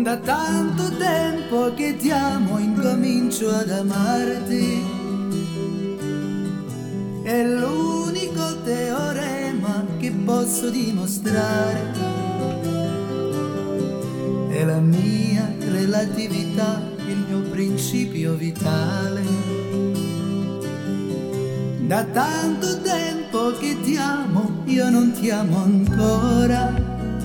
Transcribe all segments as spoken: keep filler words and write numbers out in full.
Da tanto tempo che ti amo, incomincio ad amarti. È l'unico teorema che posso dimostrare. È la mia relatività, il mio principio vitale. Da tanto tempo che ti amo, io non ti amo ancora.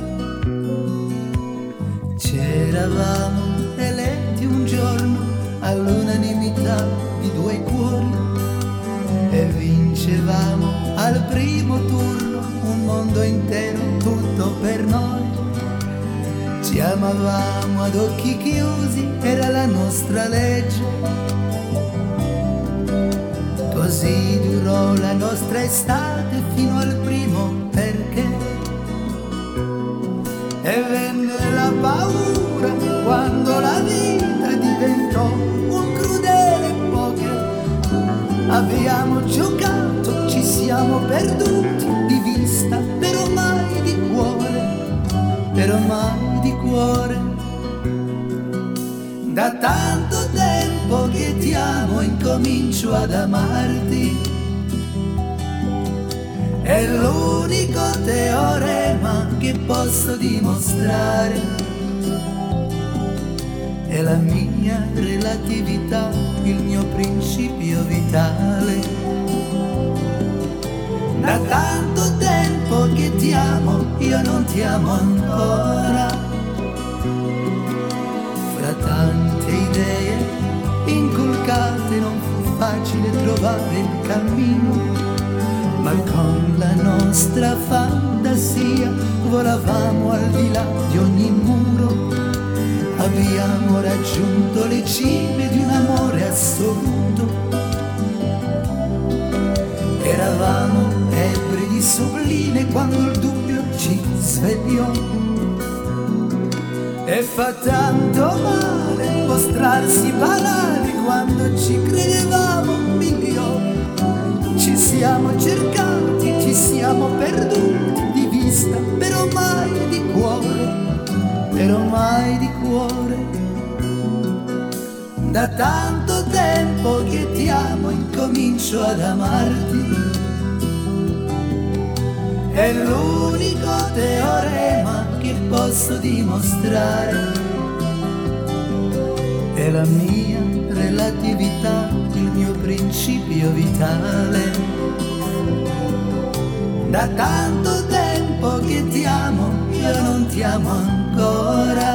C'eravamo eletti un giorno all'unanimità di due cuori e vincevamo al primo turno un mondo intero, tutto per noi. Ci amavamo ad occhi chiusi, era la nostra legge. Così durò la nostra estate fino al primo perché. E venne la paura quando la vita diventò un crudele poker. Abbiamo giocato, ci siamo perduti di vista, però mai di cuore, però mai di cuore. Da tanto tempo che ti amo, incomincio ad amarti. È l'unico teorema che posso dimostrare. È la mia relatività, il mio principio vitale. Da tanto tempo che ti amo, io non ti amo ancora. Fra tante idee inculcate non fu facile trovare il cammino. Ma con la nostra fantasia volavamo al di là di ogni muro. Abbiamo raggiunto le cime di un amore assoluto. Eravamo ebbri di sublime quando il dubbio ci svegliò. E fa tanto male mostrarsi banali quando ci credevamo migliori. Ci siamo cercati, ci siamo perduti di vista, però mai di cuore, però mai di cuore. Da tanto tempo che ti amo, incomincio ad amarti. È l'unico teorema che posso dimostrare. È la mia relatività, il mio principio vitale. Da tanto tempo che ti amo, io non ti amo ancora.